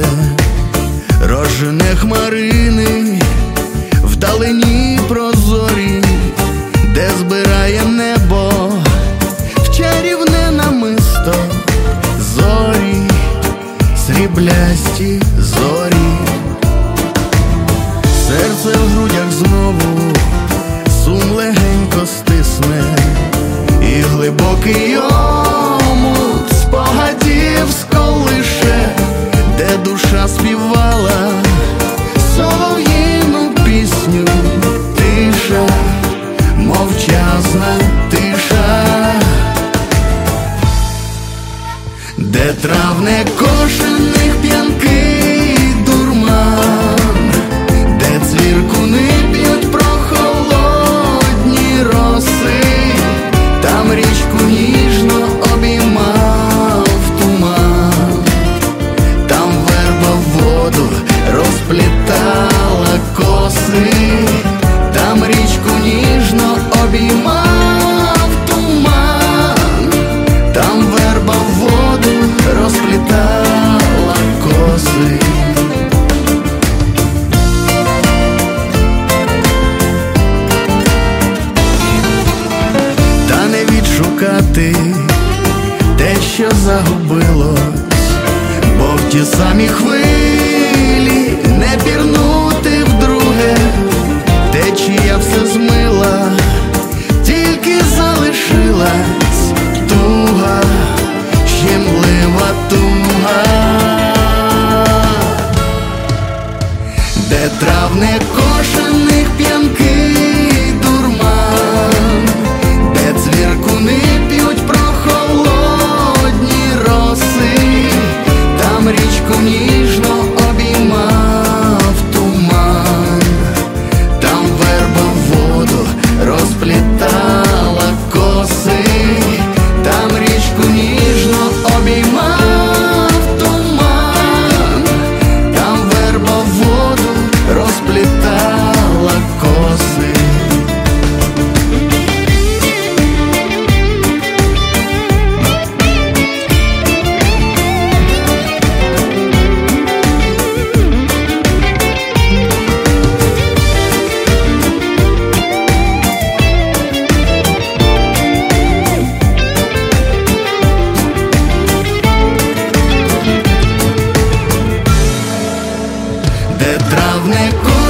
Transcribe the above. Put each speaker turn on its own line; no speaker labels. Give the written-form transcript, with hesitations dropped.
сонце розжене хмарини, вдалині прозорі, де збирає небо в чарівне намисто зорі, сріблясті зорі. Серце в грудях знову сум легенько стисне, і глибокий омут спогадів сколише, де душа співала солов'їну пісню. Тиша, мовчазна тиша, де травне кошених п'янкий дурман, де цвіркуни б'ють прохолодні роси, там річку ніжно обіймав туман, там верба в воду розплітала коси, там річку ніжно обіймав туман, там верба в воду розплітала коси. Та не відшукати те, що загубилось, бо в ті самі хвилі не пірнути вдруге. Течія все змила, тільки залишилась туга, щемлива туга, де травне кошених п'янкий дурман, де цвіркуни п'ють прохолодні роси, там річку ніжно обіймав туман, там верба в воду розплітала коси, там річку ніжно обіймав туман, там верба в воду розплітала коси. Де травне